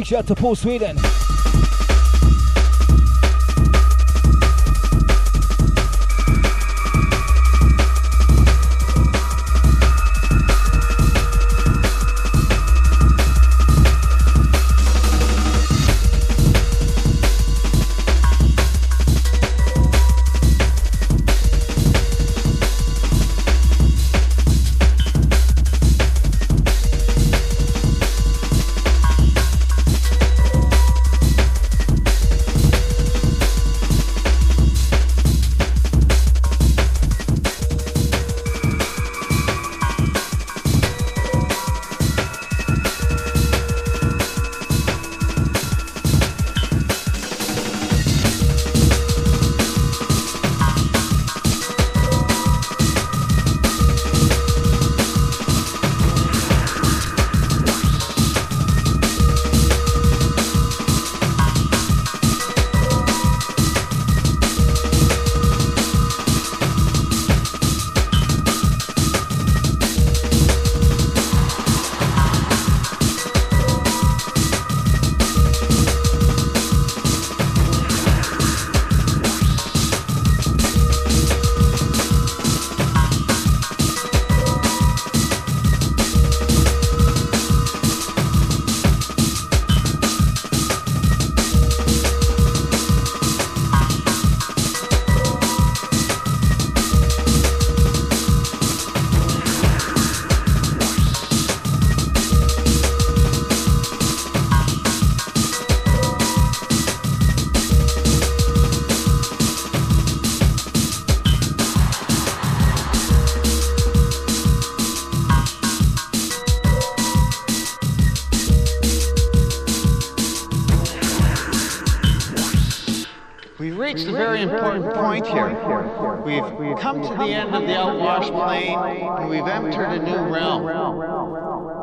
Shout to Paul Sweden. Reached a very important point here. We've come to the end of the Outwash Plain, and we've entered a new realm.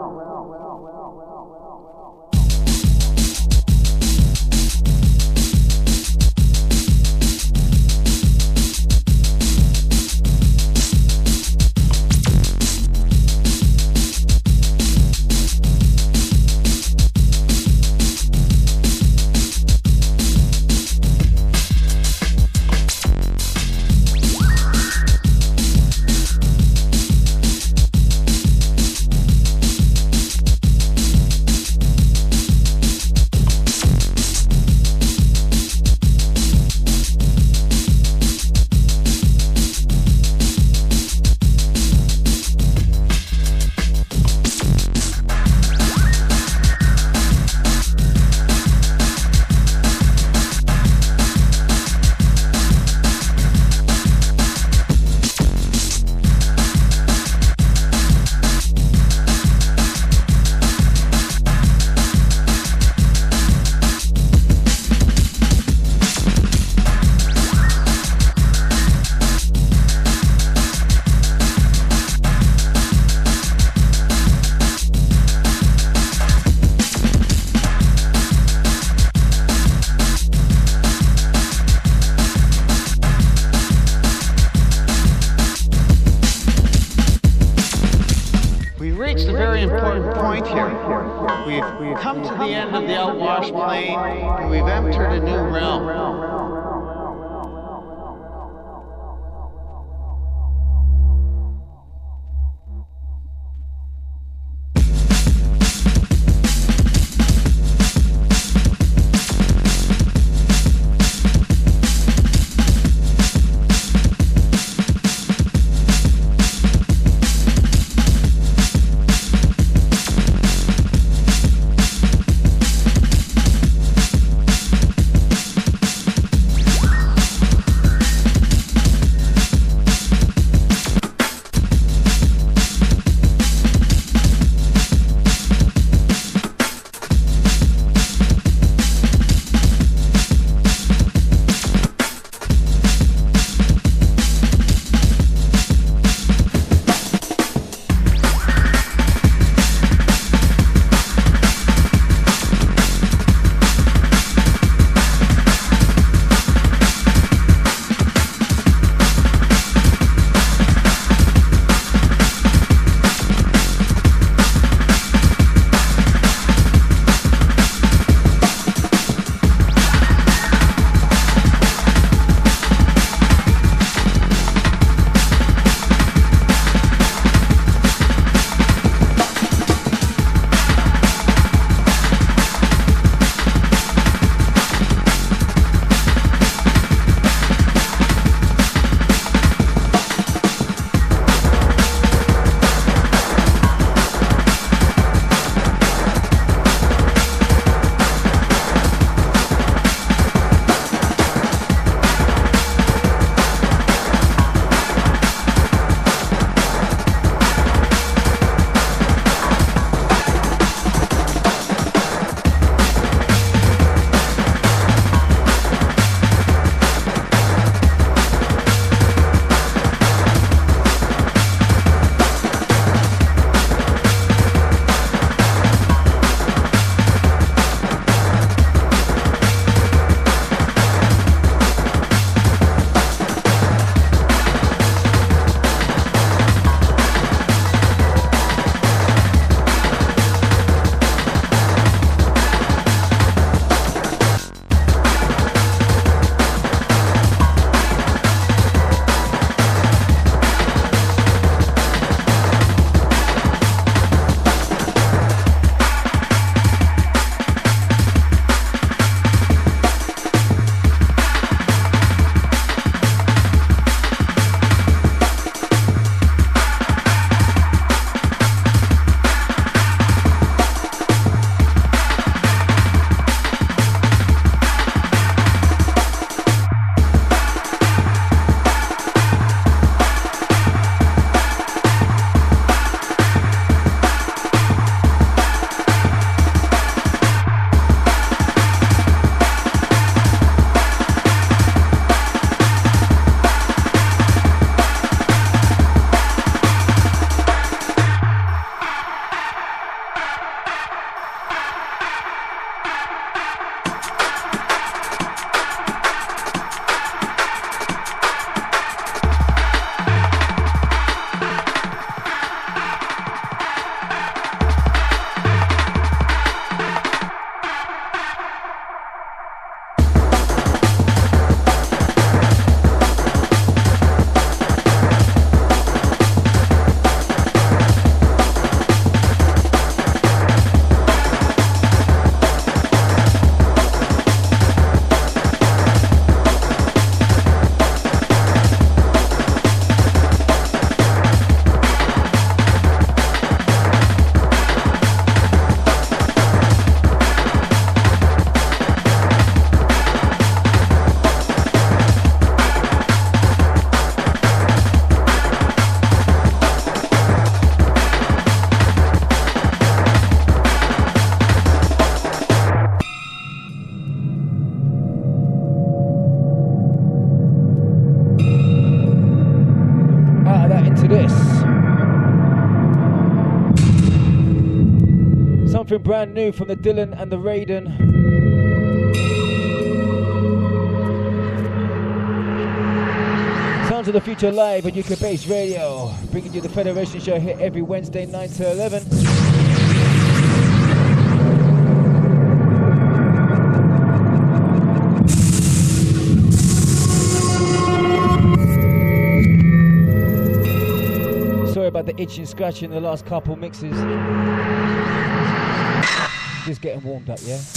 We've come to the end of the Outwash Plain, and we've entered a new realm. something brand new from the Dylan and the Raiden. Sounds of the Future live at UK Base Radio, bringing you the Federation Show here every Wednesday 9 to 11. Sorry about the itching, scratching the last couple mixes. Just getting warmed up, yeah?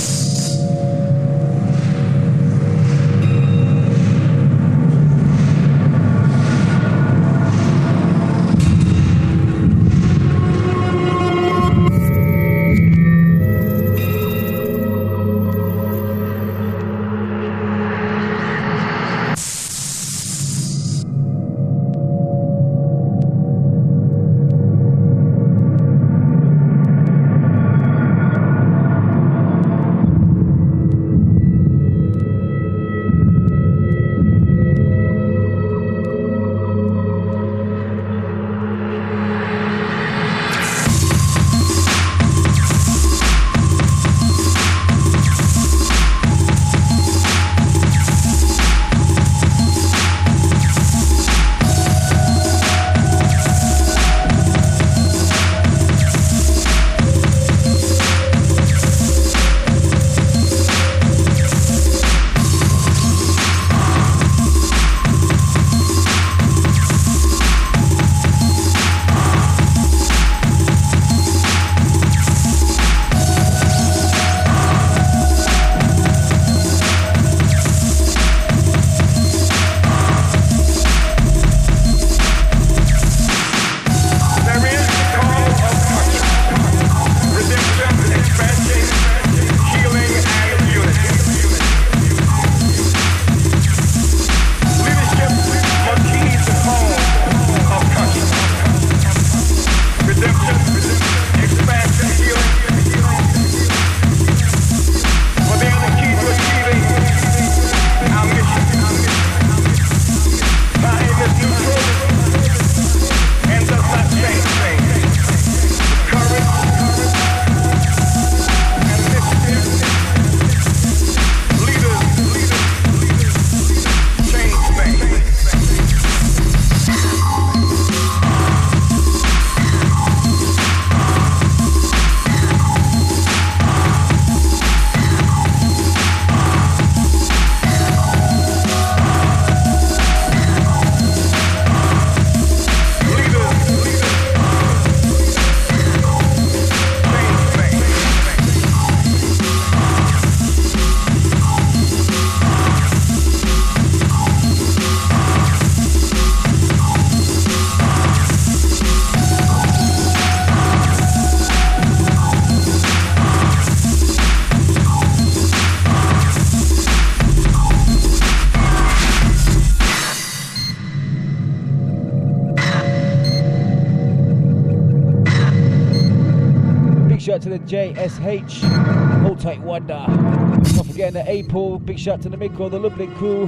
To the JSH, hold tight Wanda. Not forgetting the April, big shout to the Miko, the Lublin crew.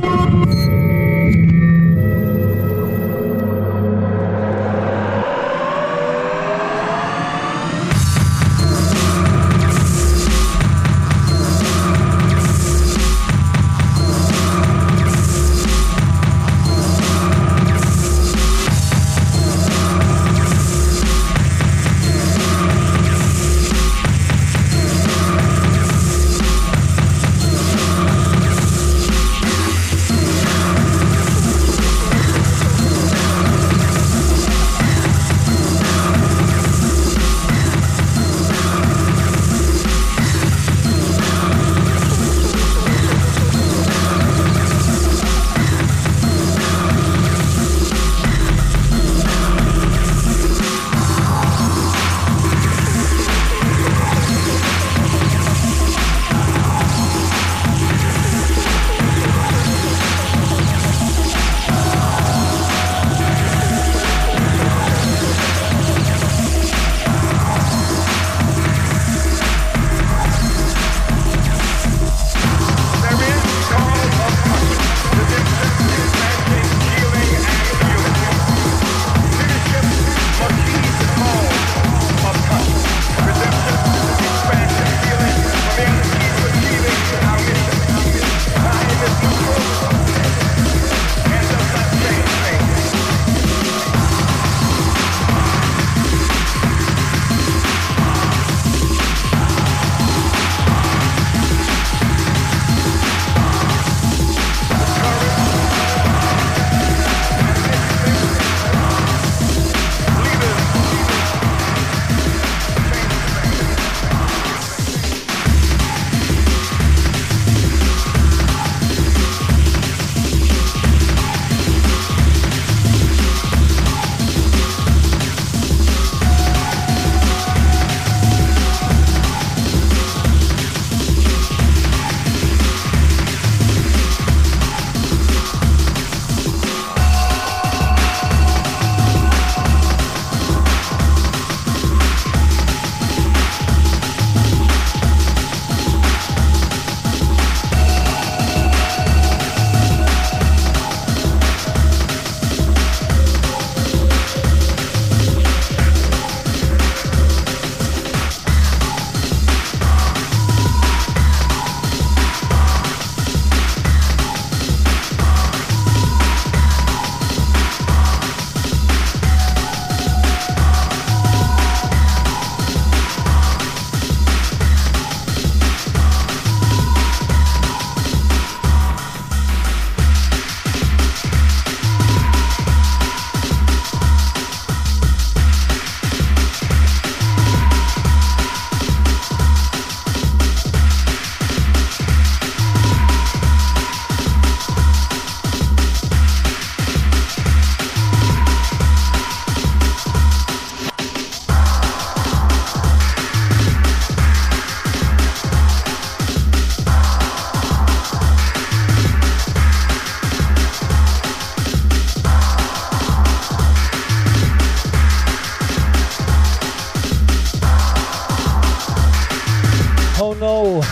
know.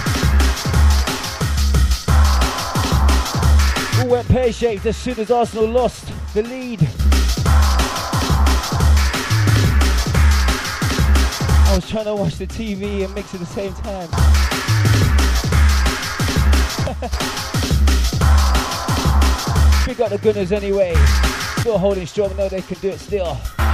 All went pear-shaped as soon as Arsenal lost the lead. I was trying to watch the TV and mix at the same time. Big up the Gunners anyway. Still holding strong, know they can do it still.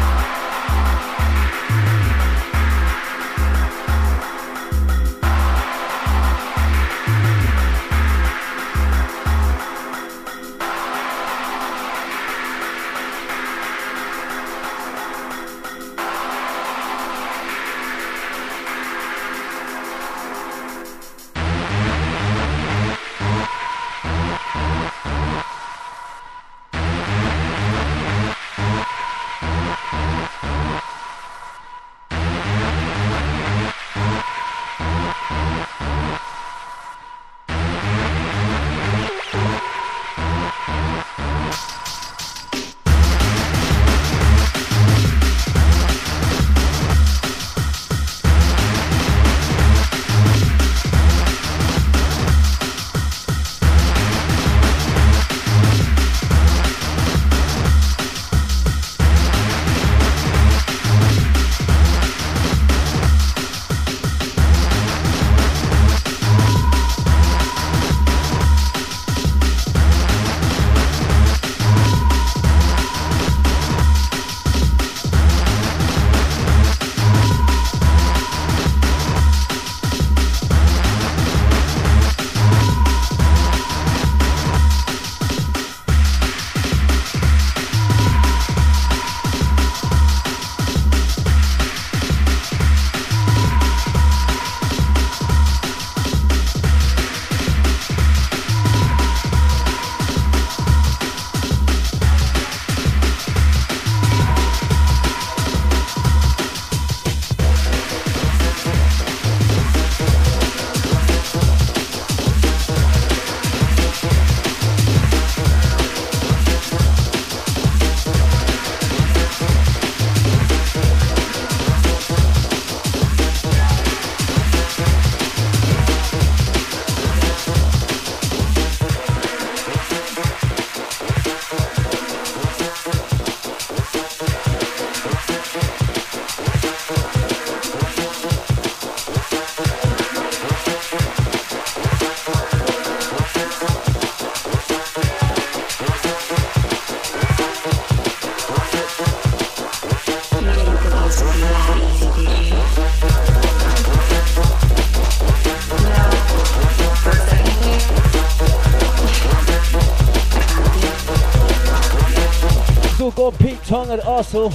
Tongue at Arsenal.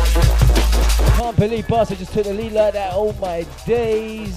Can't believe Barca just took the lead like that. Oh my days.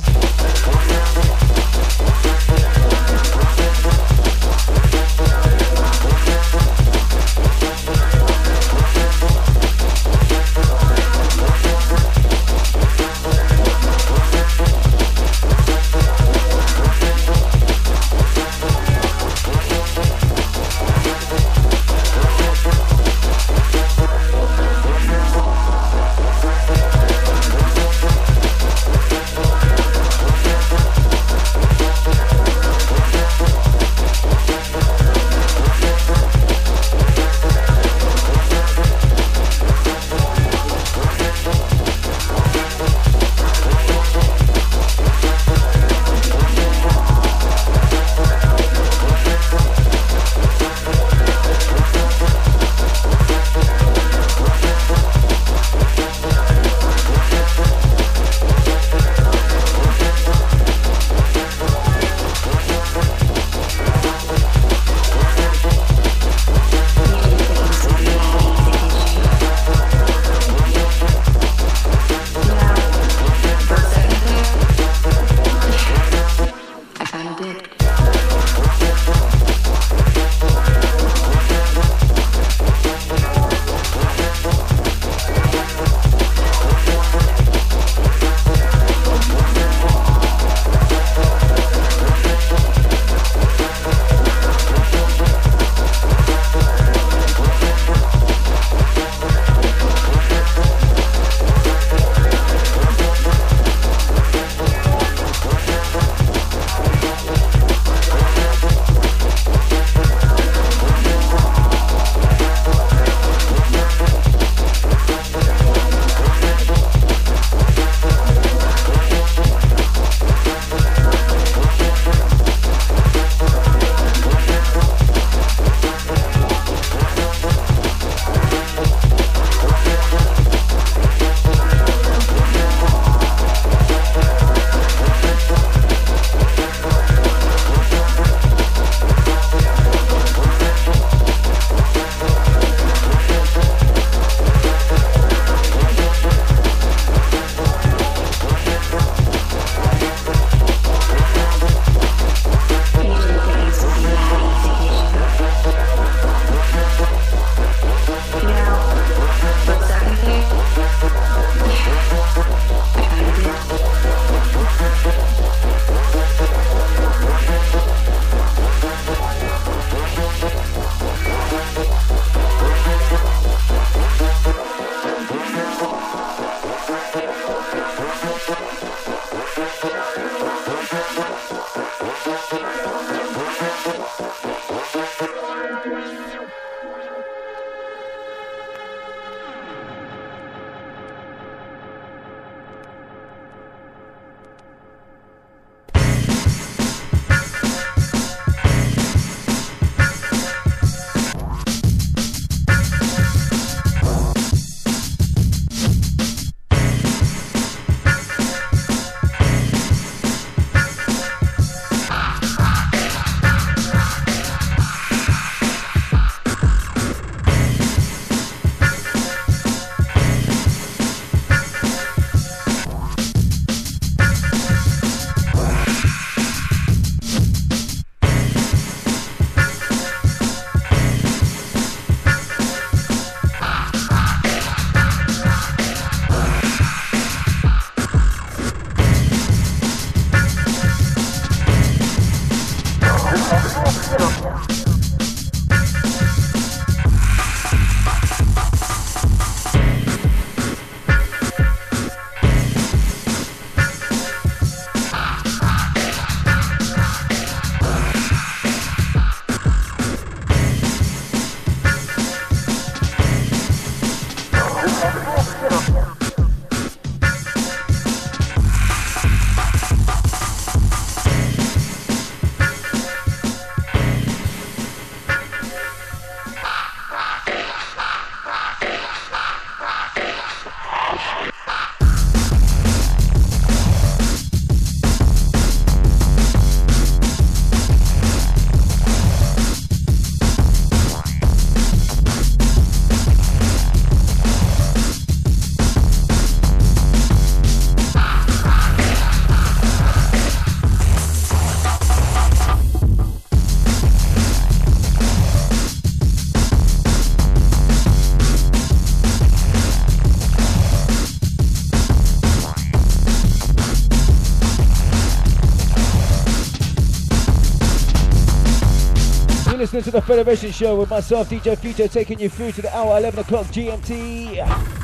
listening to the Federation Show with myself, DJ Future, taking you through to the hour 11 o'clock GMT.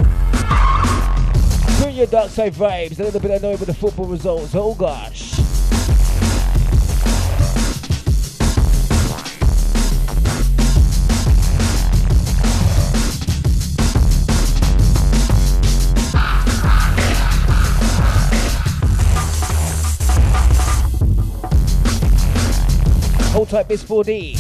Bring your dark side vibes, a little bit annoyed with the football results. Oh gosh. Hold tight, Bis 4D.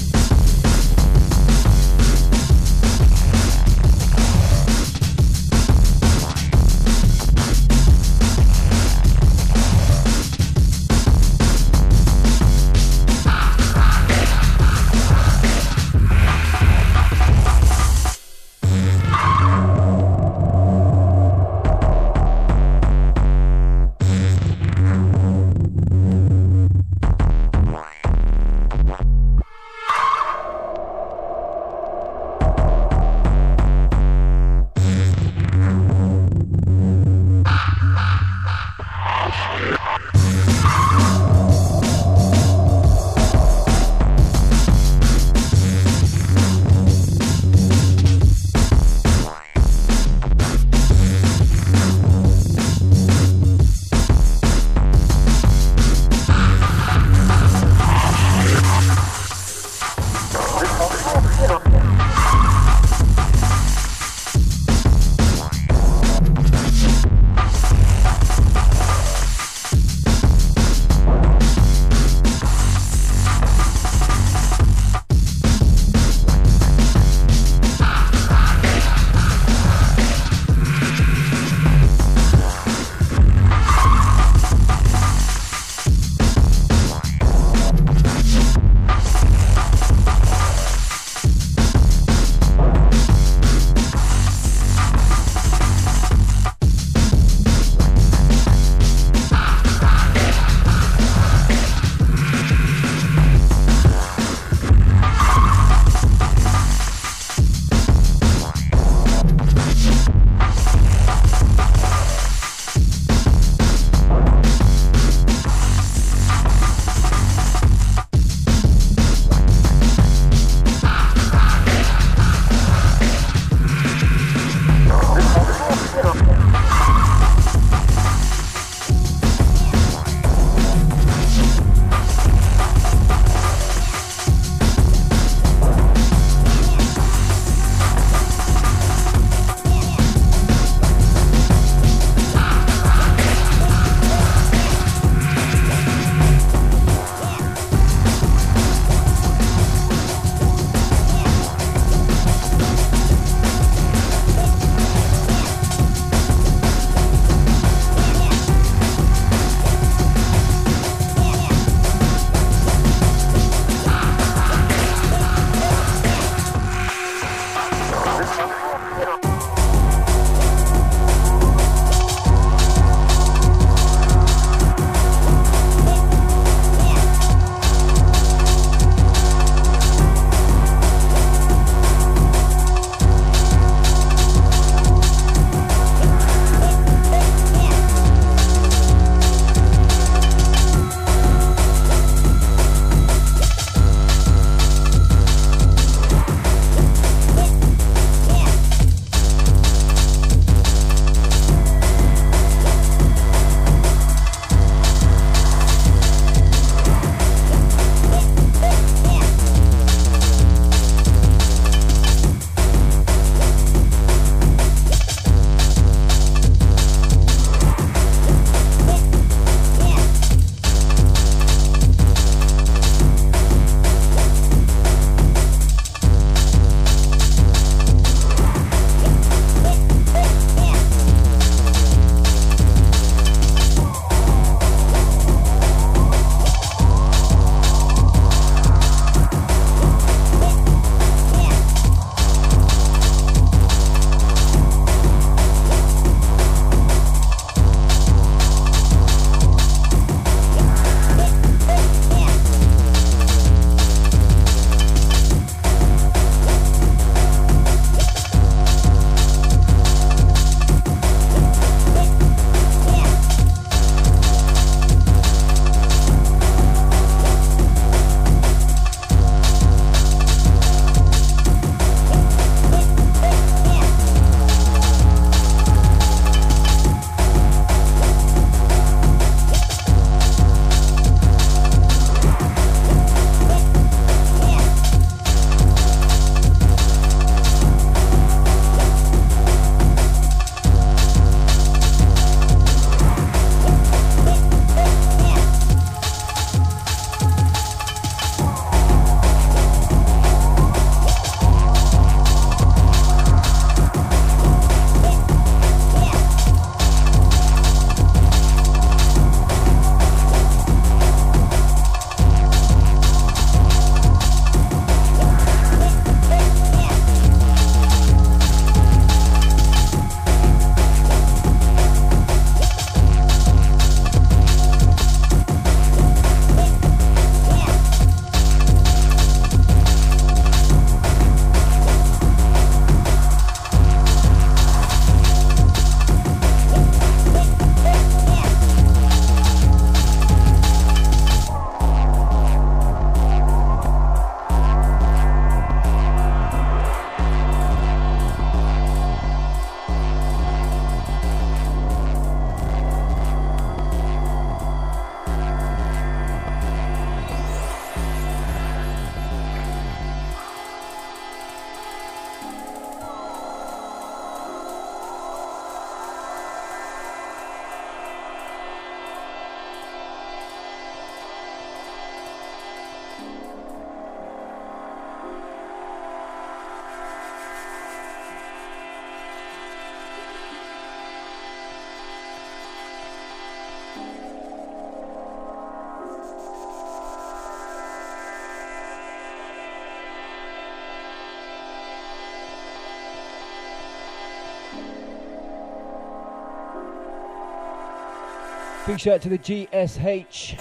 Big shout out to the GSH.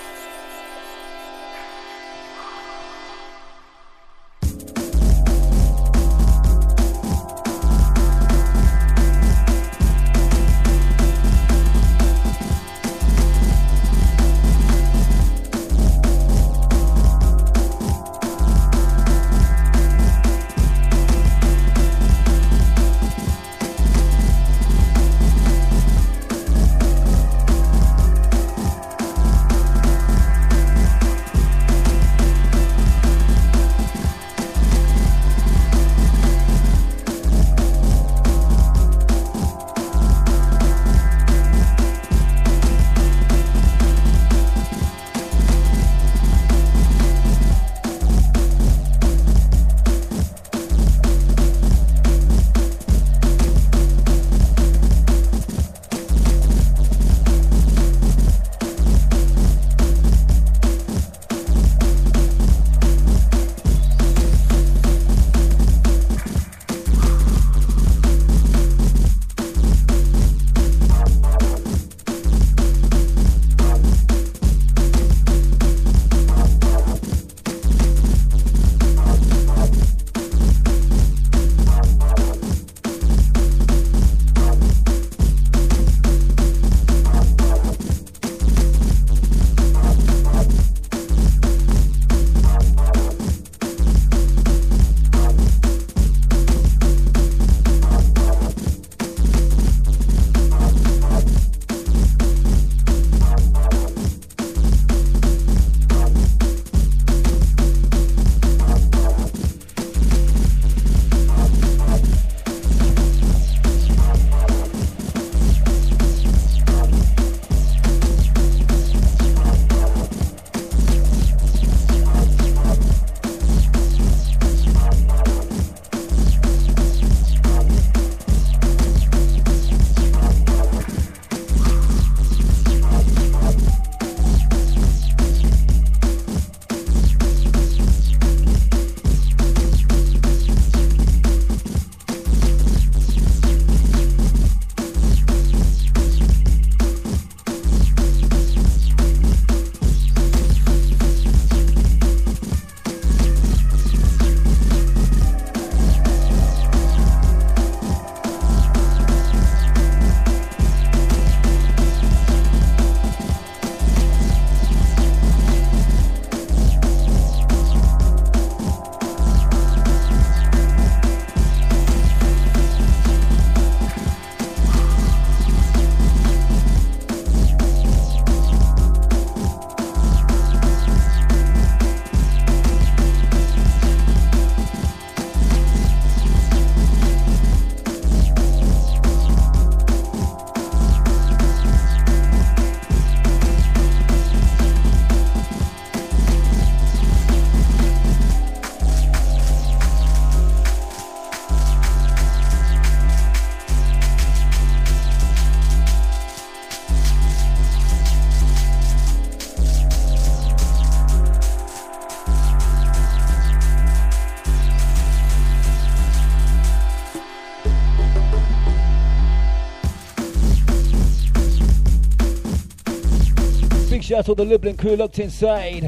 Shout out to the Lublin crew locked inside.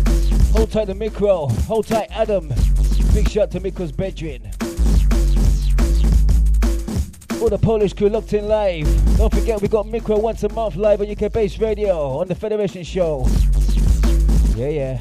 Hold tight the micro. Hold tight Adam. Big shout out to Mikro's bedroom. All the Polish crew locked in live. Don't forget we got Micro once a month live on UK Base Radio on the Federation Show. Yeah.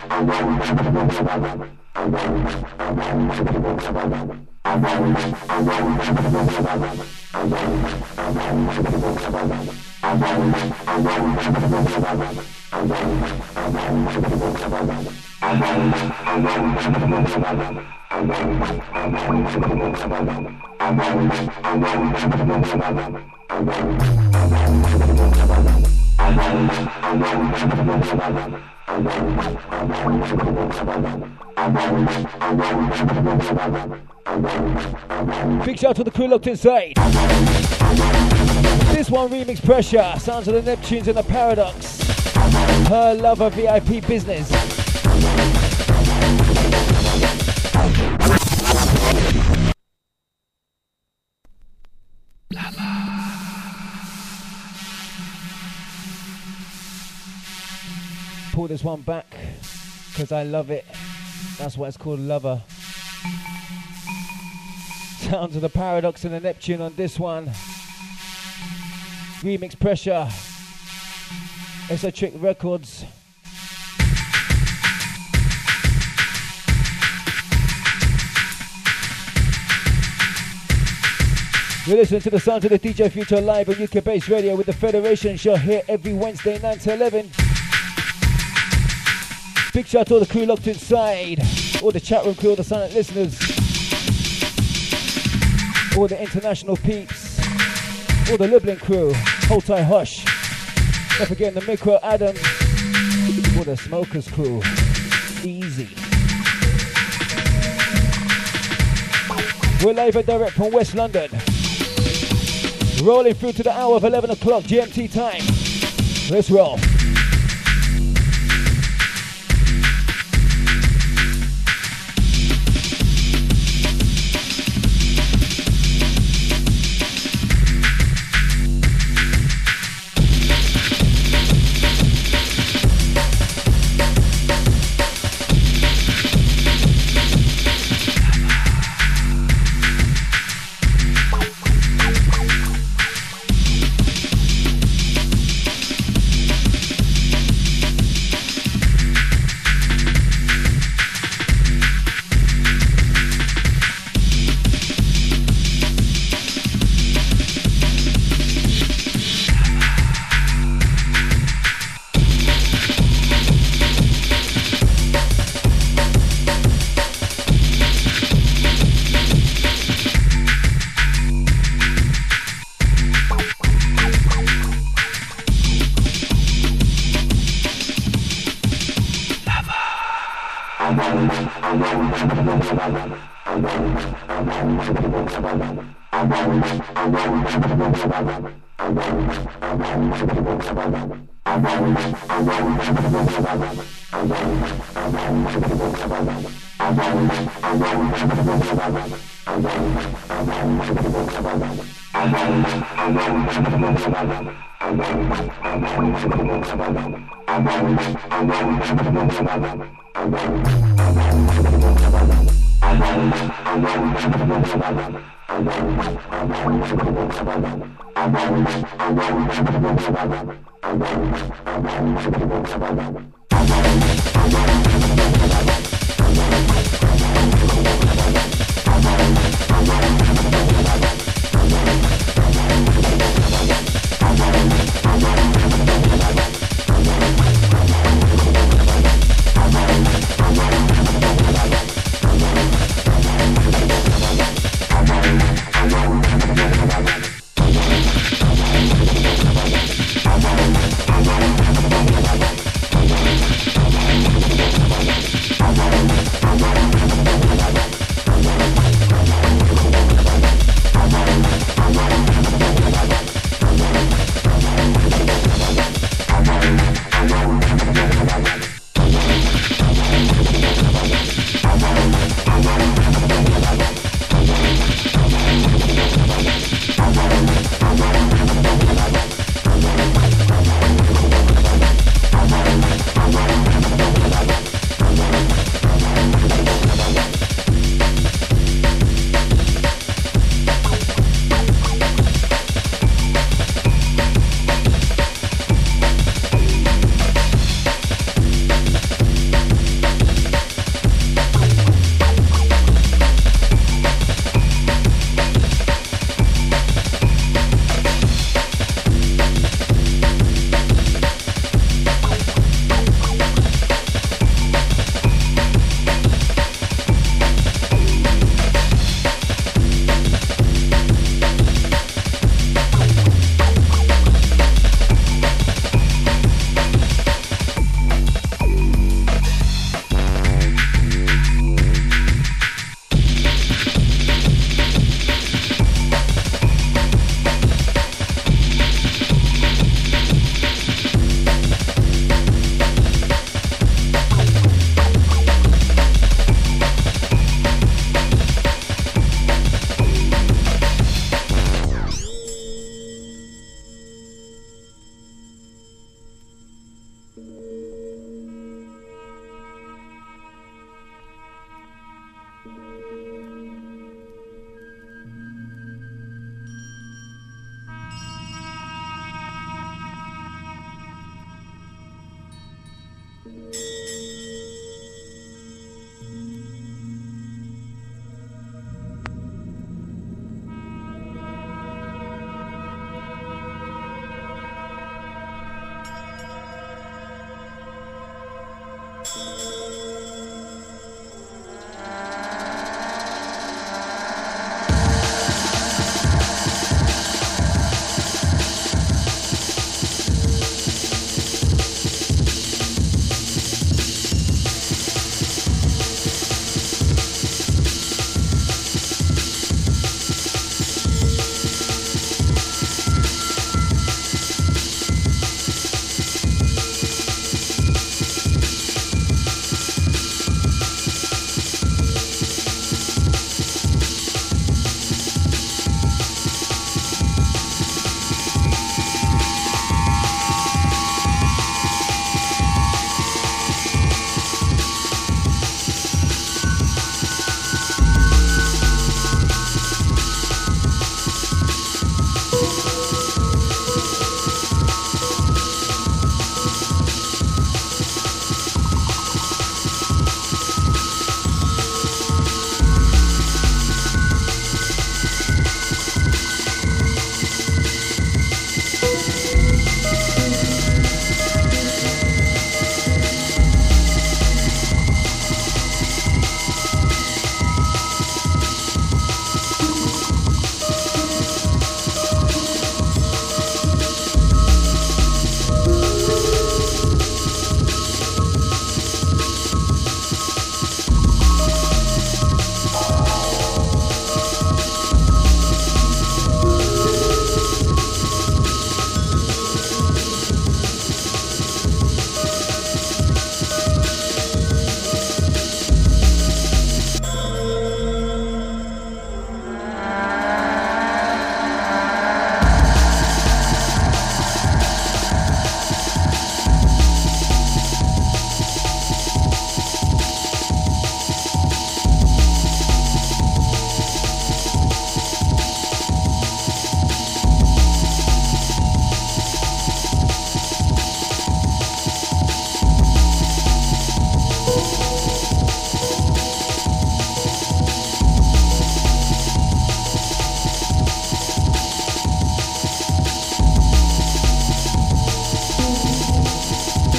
Big shout out to the crew locked inside. This one remix pressure. Sounds of the Neptunes and the Paradox. Her Lover VIP business. Pull this one back because I love it. That's why it's called Lover. Sounds of the Paradox and the Neptune on this one. Remix pressure. Esotric Records. You're listening to the sound of the DJ Future live on UK Bass Radio with the Federation Show here every Wednesday 9 to 11. Big shout out to all the crew locked inside, all the chat room crew, all the silent listeners, all the international peeps, all the Lublin crew, hold tight hush. Don't forget the Micro Adams, all the Smokers crew, easy. We're live and direct from West London. Rolling through to the hour of 11 o'clock GMT time. Let's roll.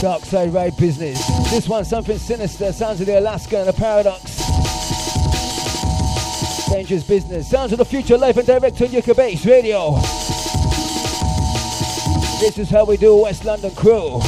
Dark Side Ride business. This one, something sinister. Sounds of the Alaska and the Paradox. Dangerous business. Sounds of the future, live and direct on Yucca Base Radio. This is how we do West London crew.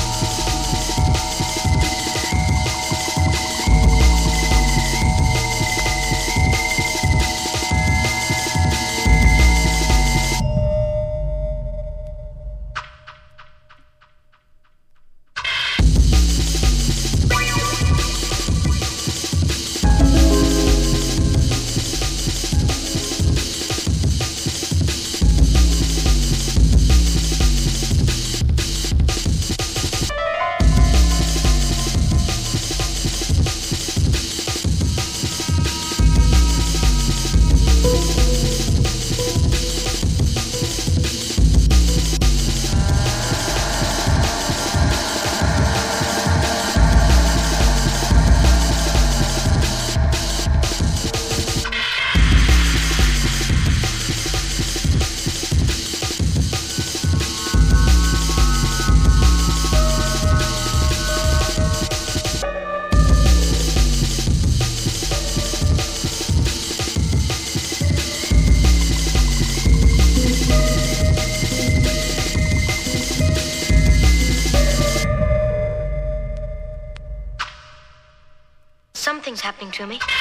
Something's happening to me.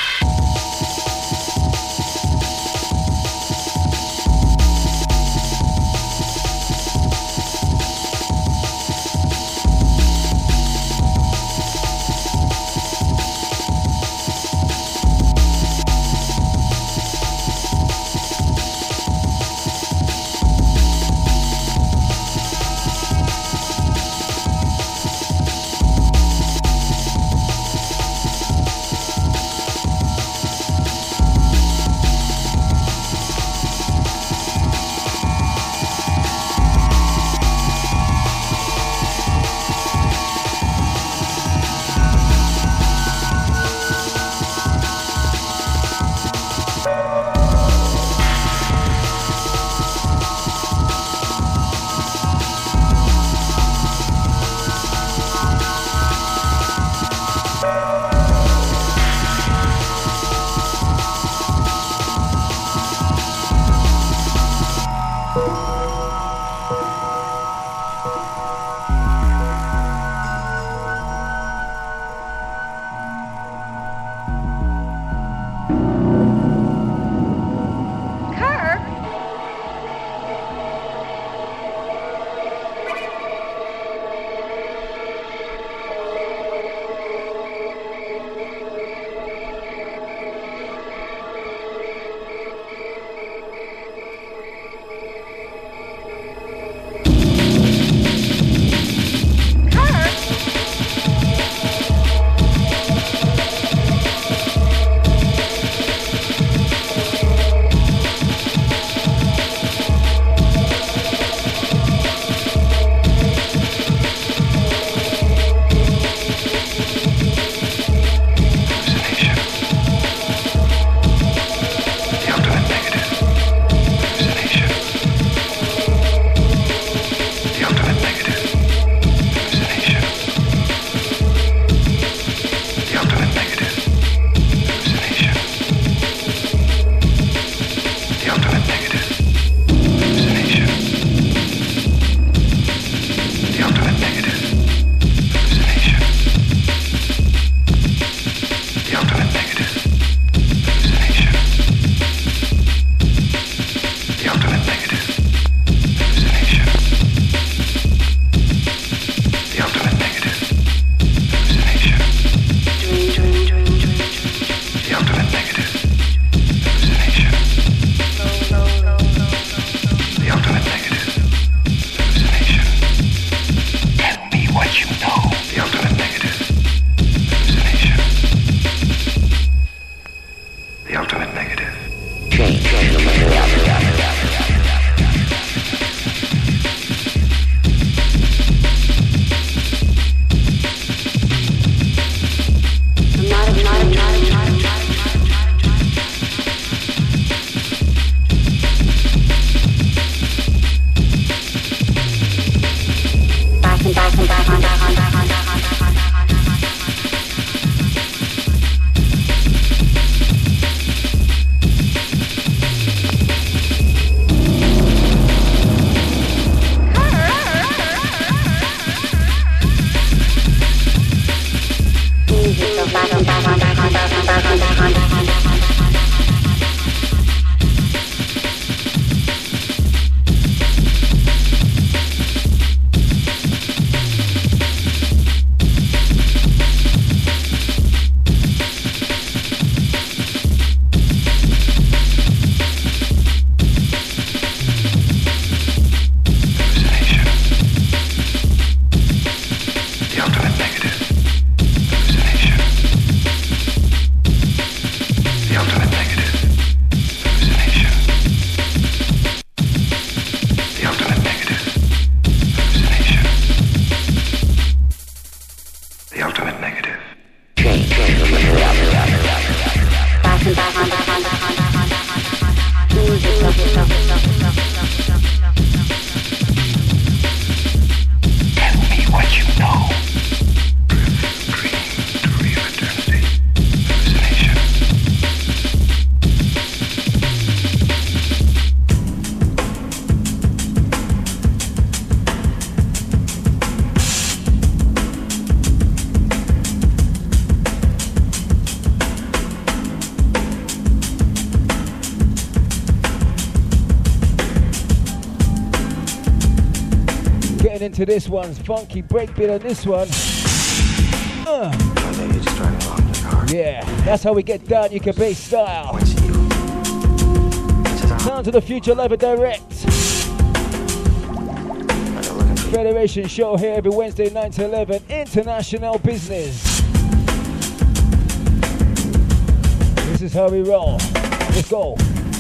into this one's funky breakbeat on this one. Yeah, that's how we get down, UK bass style. Sound to the Future live and direct. Federation show here every Wednesday 9 to 11. International business. This is how we roll. Let's go.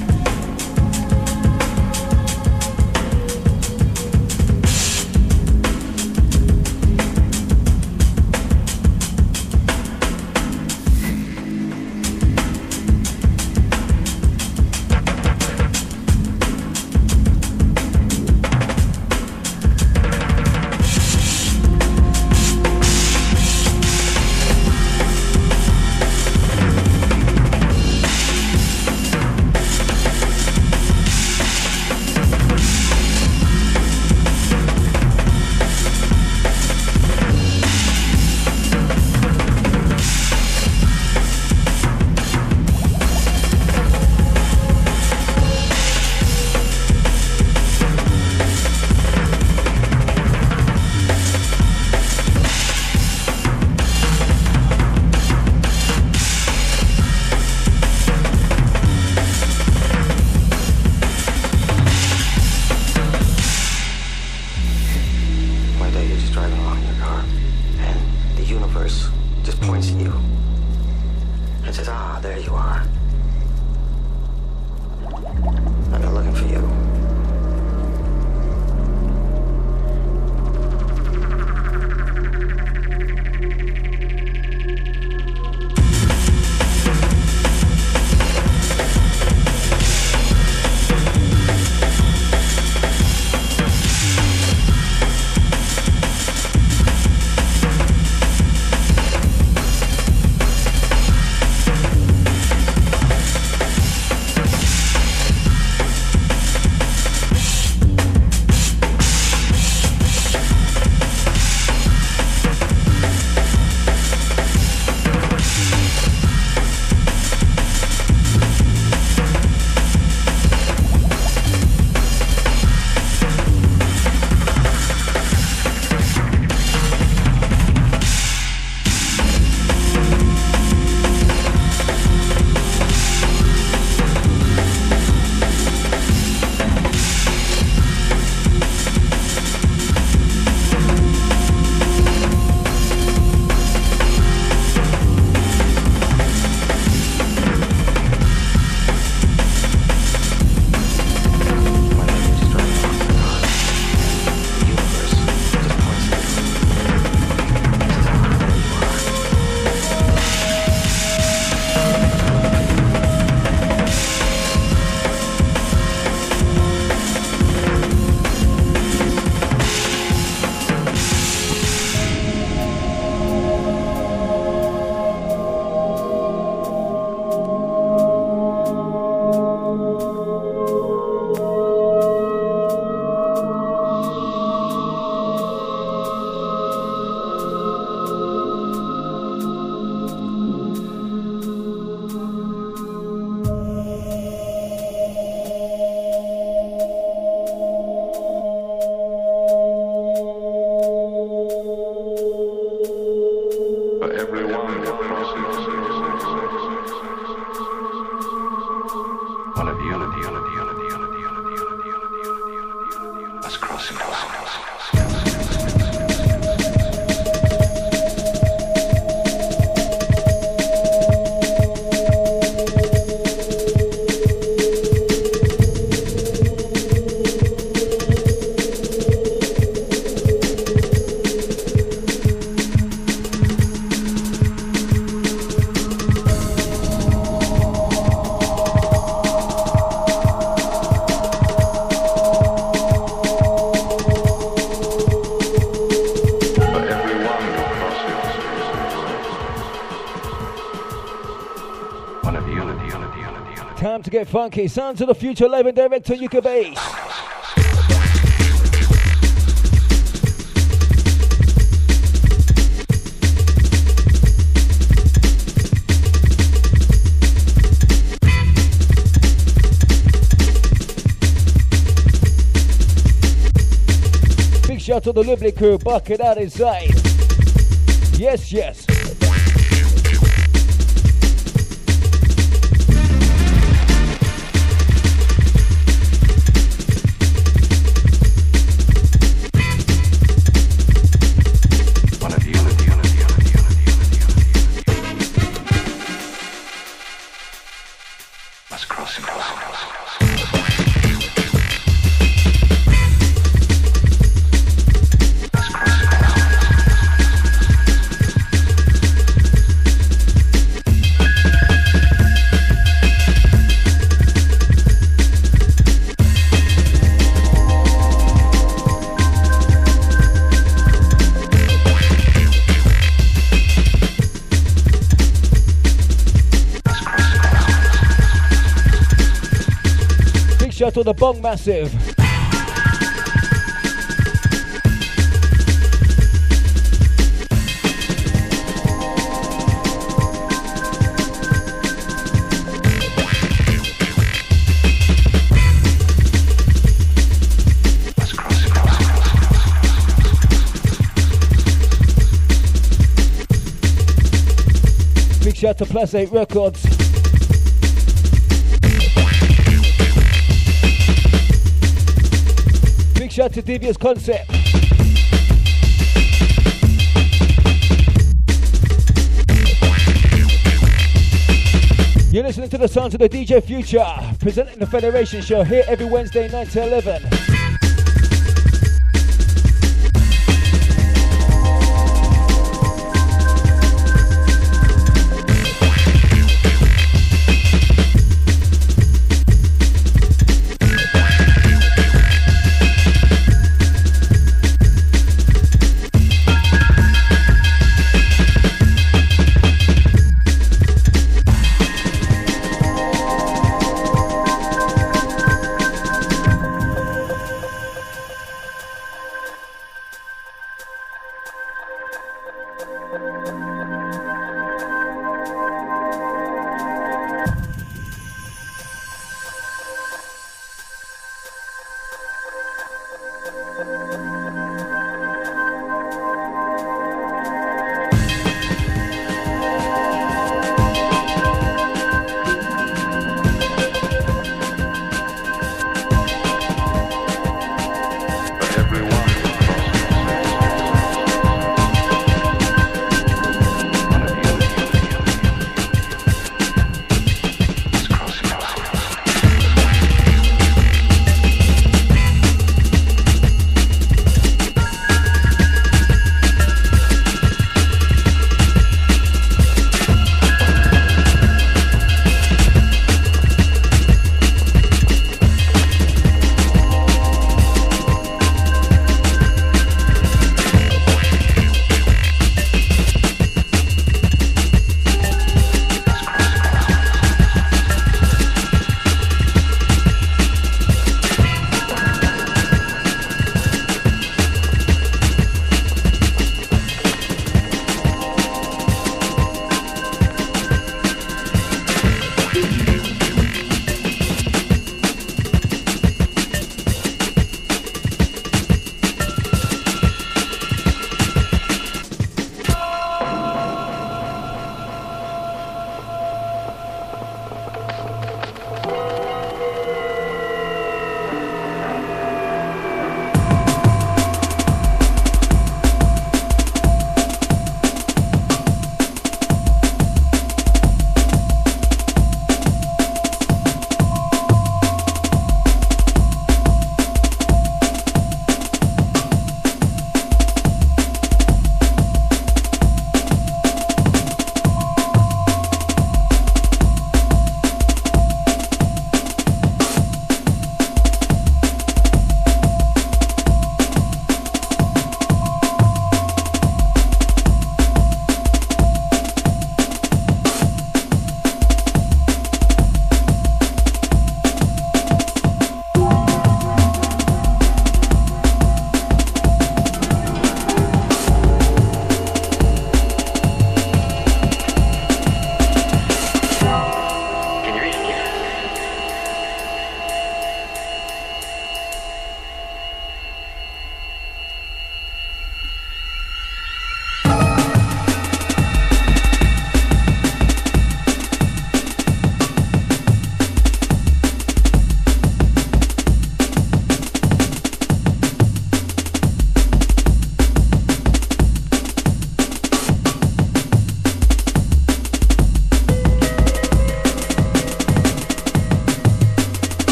Time to get funky. Sounds of the Future live and direct on UK Bass. shout to the Lublin crew, buck it out inside. Yes, yes. Shout out to the Bong Massive. Big shout out to Plus 8 Records. Shout to Devious Concept. You're listening to the sounds of the DJ Future, presenting the Federation Show here every Wednesday 9 to 11.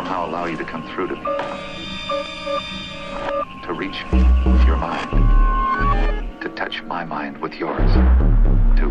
somehow allow you to come through to me, to reach me with your mind, to touch my mind with yours, to...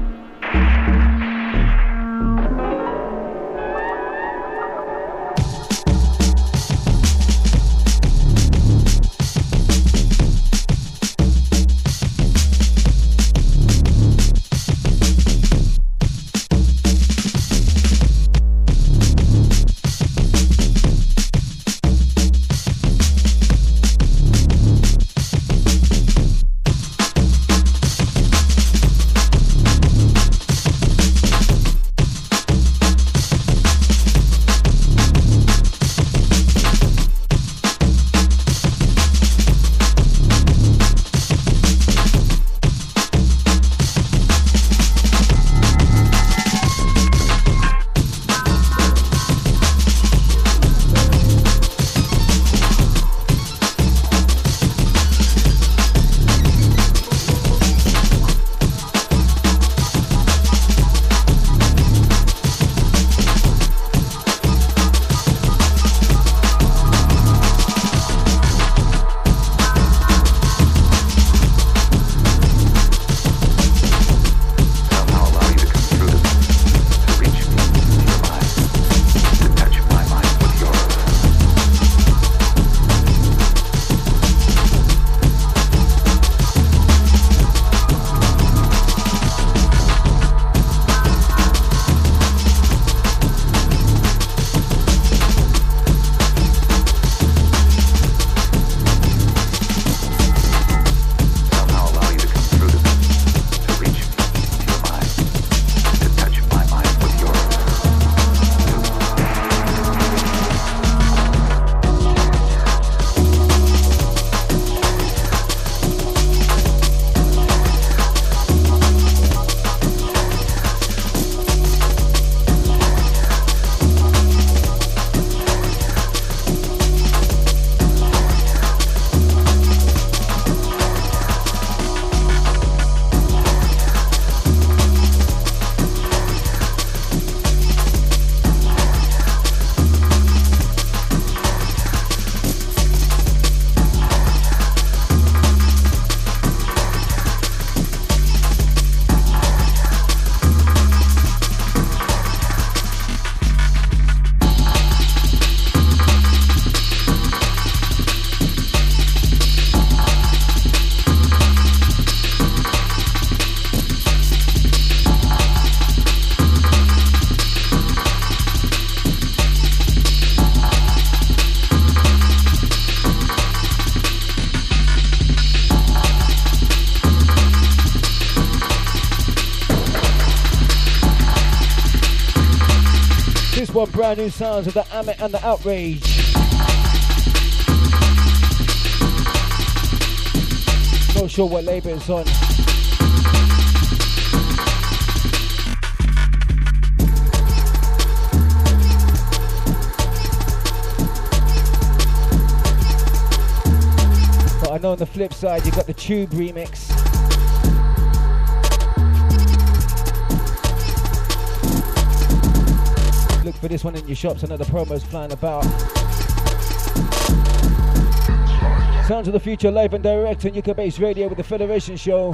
One brand new sounds of the Amit and the Outrage. Not sure what label it's on. But I know on the flip side you got the Tube remix. Look for this one in your shops. I know the promo's flying about. Sounds of the Future live and direct on UK Base Radio with the Federation Show.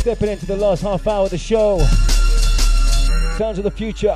Stepping into the last half hour of the show. Sounds of the future.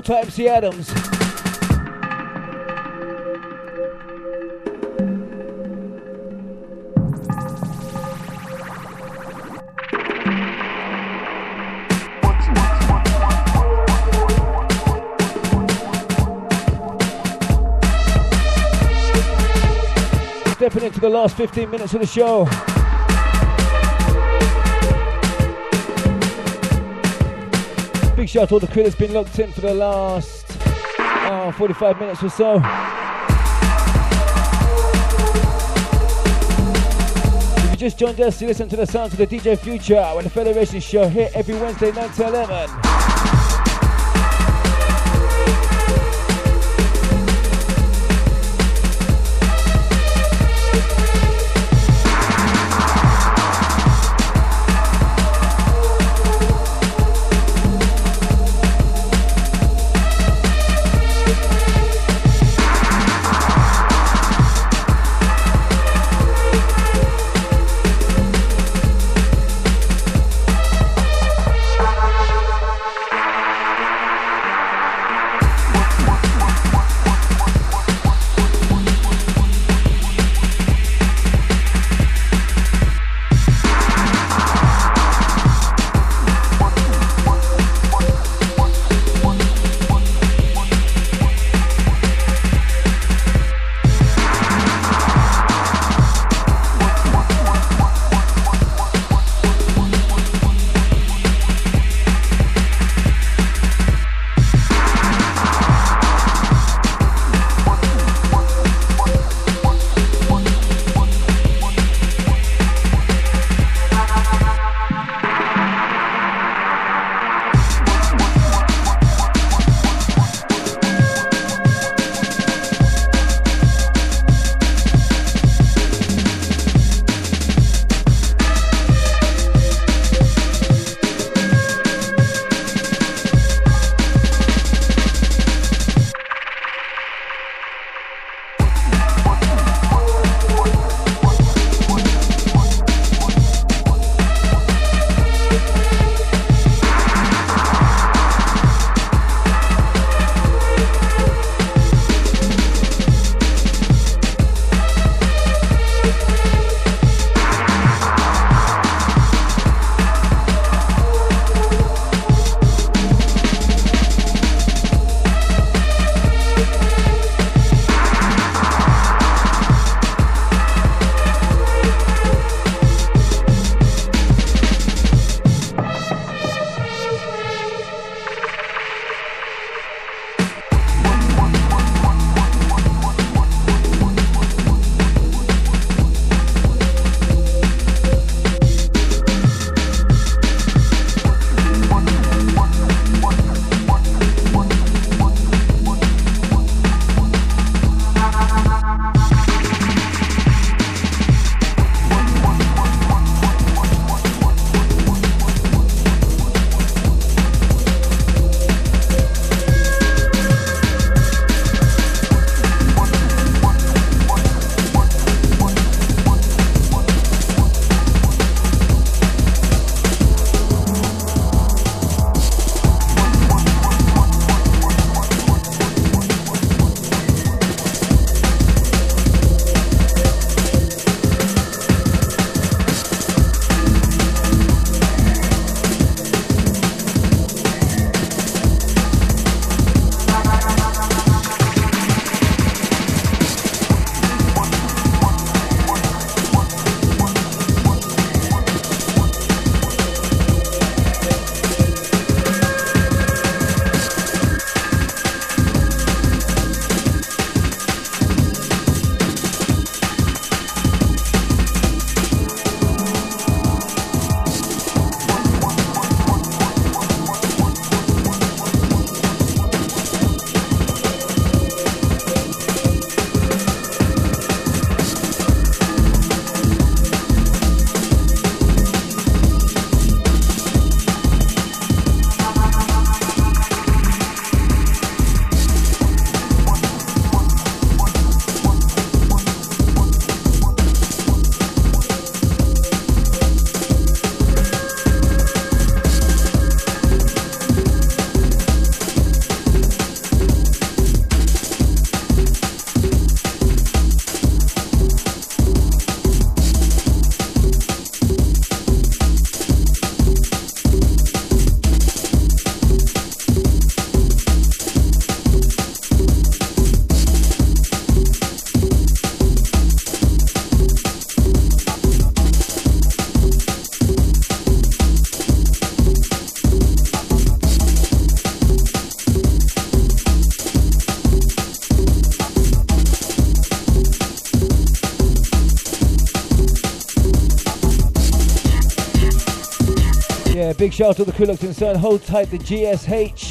tight MC Adams. Stepping into the last 15 minutes of the show. Big shout out to all the crew that's been locked in for the last 45 minutes or so. If you just joined us, you listen to the sounds of the DJ Future when the Federation show here every Wednesday 9 to 11. Yeah, big shout out to the crew locked inside. Hold tight the GSH.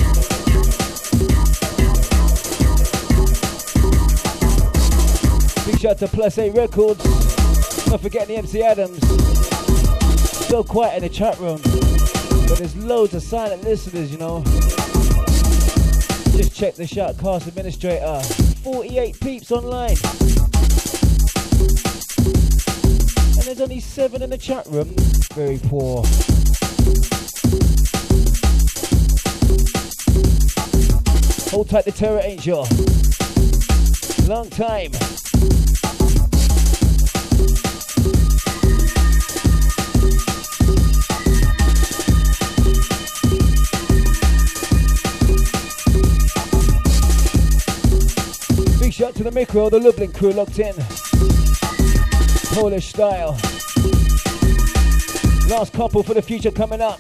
Big shout out to Plus 8 Records. Not forgetting the MC Adams. So quiet in the chat room, but there's loads of silent listeners, you know. Just check the Shoutcast administrator. 48 peeps online. And there's only 7 in the chat room. Very poor. Hold tight the Terror Angel. Long time. Big shout to the Micro, the Lublin crew locked in. Polish style. Last couple for the future coming up.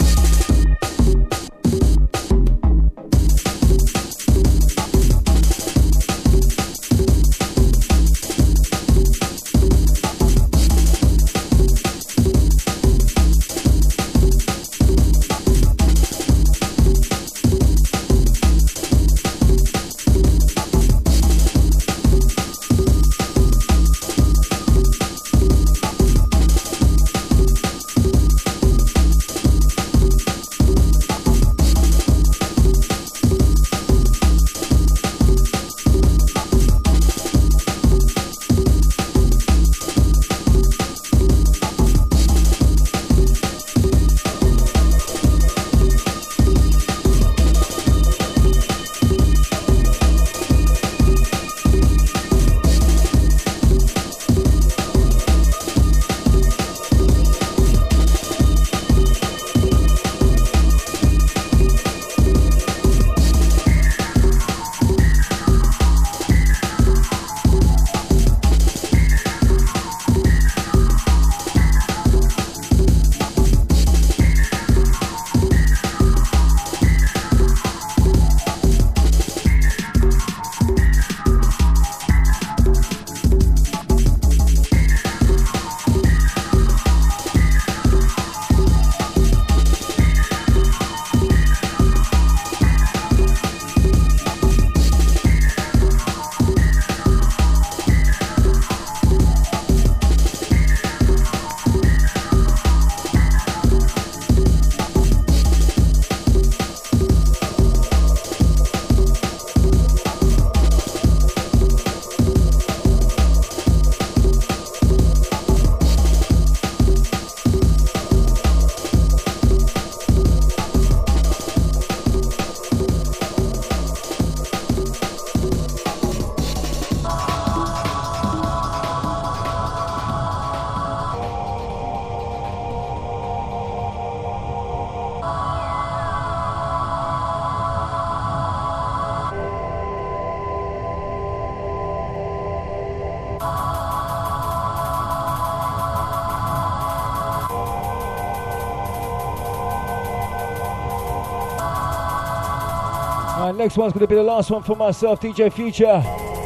Next one's going to be the last one for myself, DJ Future.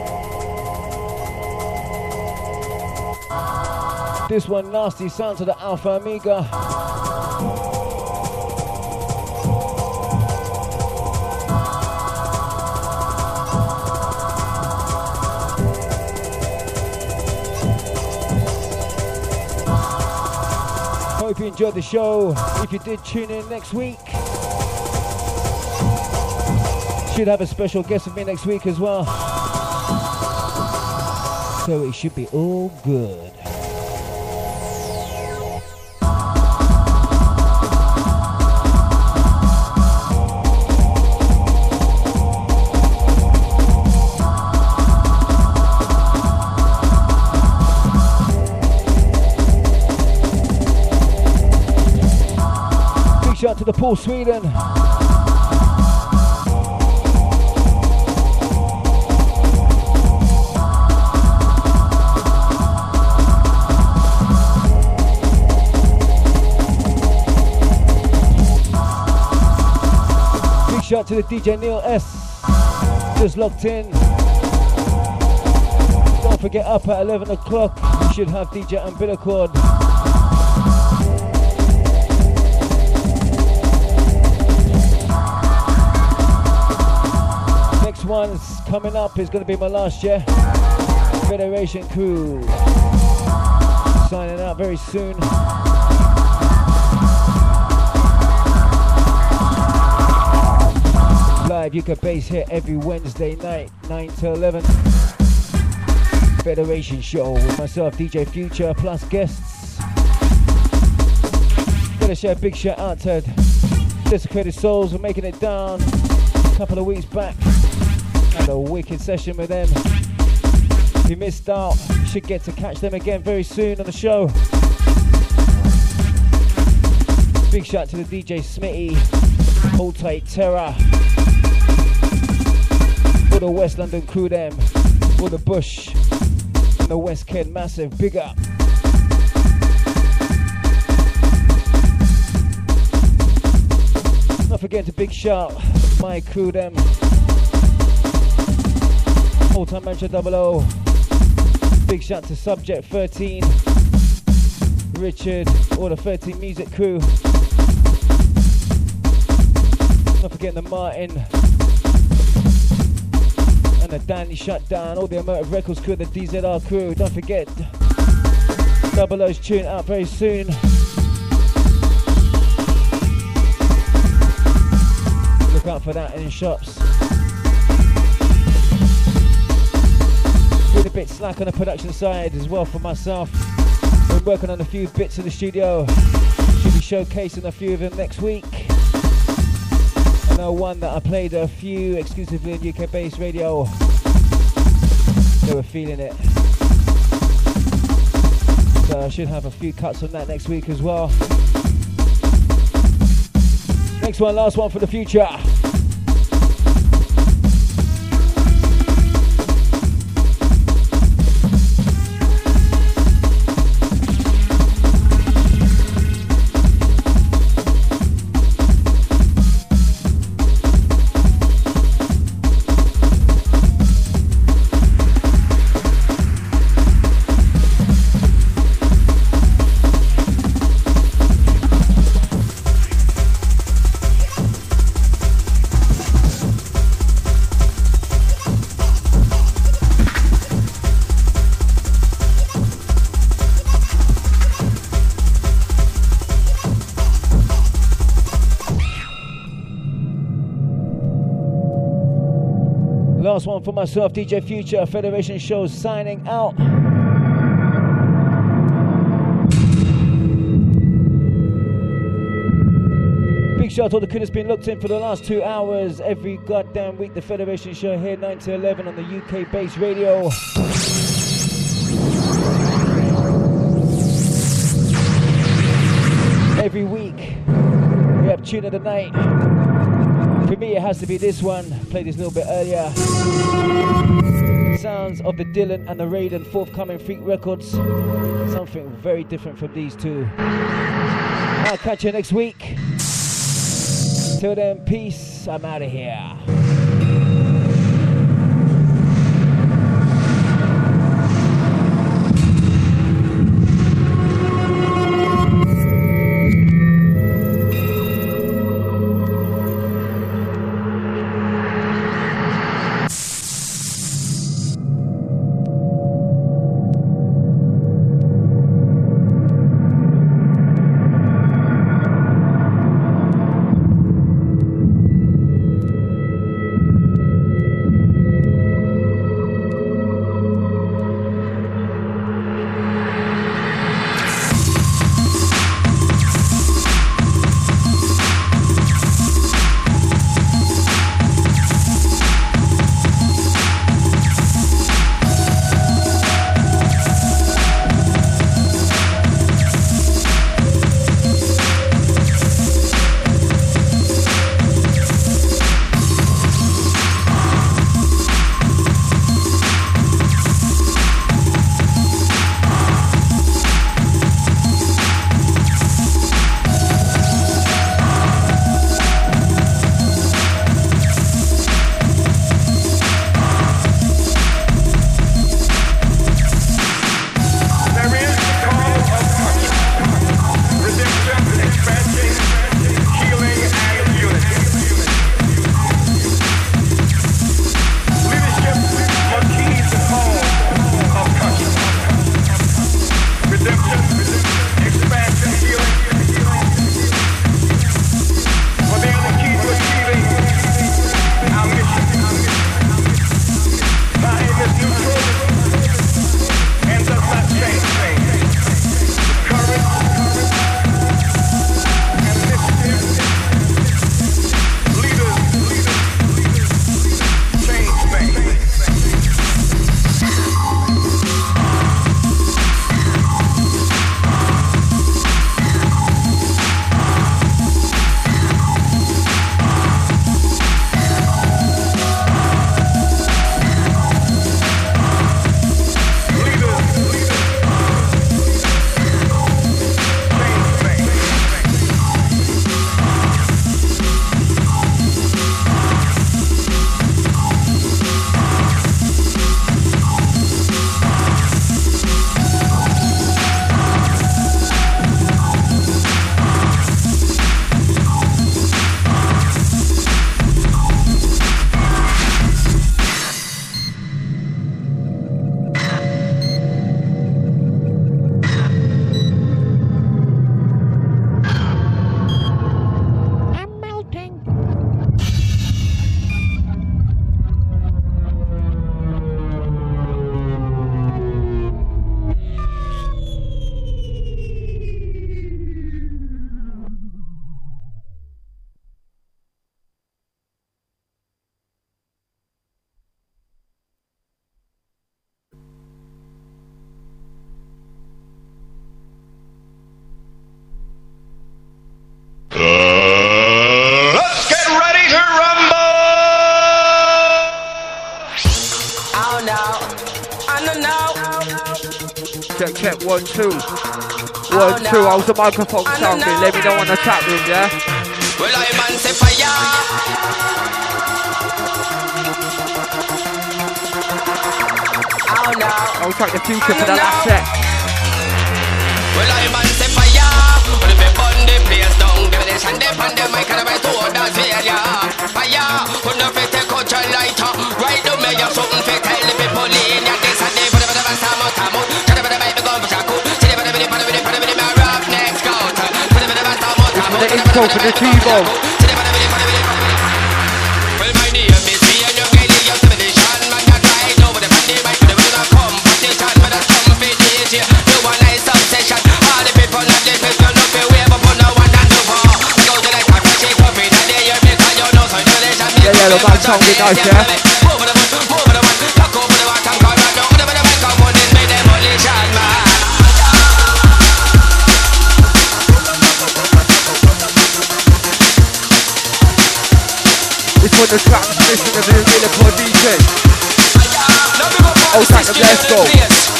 This one, Nasty Sounds of the Alpha Amiga. Hope you enjoyed the show. If you did, tune in next week. Should have a special guest with me next week as well, so it should be all good. Big shout out to the Paul Sweden. Shout out to the DJ Neil S. Just locked in. Don't forget, up at 11 o'clock, you should have DJ Umbilicord. one's coming up is going to be my last, yeah? Federation crew. Signing out very soon. Live UK Bass here every Wednesday night, 9 to 11. Federation show with myself, DJ Future, plus guests. Gotta share a big shout out to Desecrated Souls for making it down a couple of weeks back. Had a wicked session with them. If you missed out, you should get to catch them again very soon on the show. Big shout out to the DJ Smitty, Hold Tight Terror, all the West London crew them, all the Bush and the West Kent massive, big up. Not forgetting to big shout my crew them, Whole Time Mantra 00, big shout to Subject 13, Richard, all the 13 Music crew. Not forgetting the Martin and the Danny Shutdown, all the Emotive Records crew, the DZR crew. Don't forget, Double O's tune out very soon. Look out for that in shops. Been a bit slack on the production side as well for myself. Been working on a few bits in the studio. Should be showcasing a few of them next week. I know one that I played a few exclusively on UK Bass Radio. They were feeling it. So I should have a few cuts on that next week as well. Next one, last one for the future. Last one for myself, DJ Future, Federation Show signing out. Big shout out to all the crew that's been looked in for the last 2 hours. Every goddamn week, the Federation Show here, 9 to 11 on the UK Bass Radio. Every week, we have Tune of the Night. For me, it has to be this one. Played this a little bit earlier. Sounds of the Dylan and the Raiden forthcoming Freak Records. Something very different from these two. I'll catch you next week. Till then, peace. I'm out of here. Check, 1, 2. 1, 2, how's the microphone sounding? Let me know on the chat room, yeah? Well, I man say fire. Oh no. I'll track the future for the last set. Well, I man say fire. But if you burn the place down, give me the sand upon the mic and I to that failure. Fire, put no fit to cut your lighter. Right now, me have something fit tell the people in your this and they put it on some tamu. Tell them the baby go for shaku. See the baby, my rough next out. Put it on some tamu. The intro for the T-Bone. Well, my name is me and you're getting your civilization. Man, you're right over the bandy mic. The way I come, but it's on, but I come for this year. Do a nice obsession. All the people not the people, no fear, we have a put no one and no more. Go to the top and shake up it, and they hear me call you know, so you let them yeah, the man sounded nice, yeah? Move the one, talk over the water, come around, over the mic, come on, and make demolition, man. It's for the transmission of the lyrical DJ. Oh, thank you, let's go.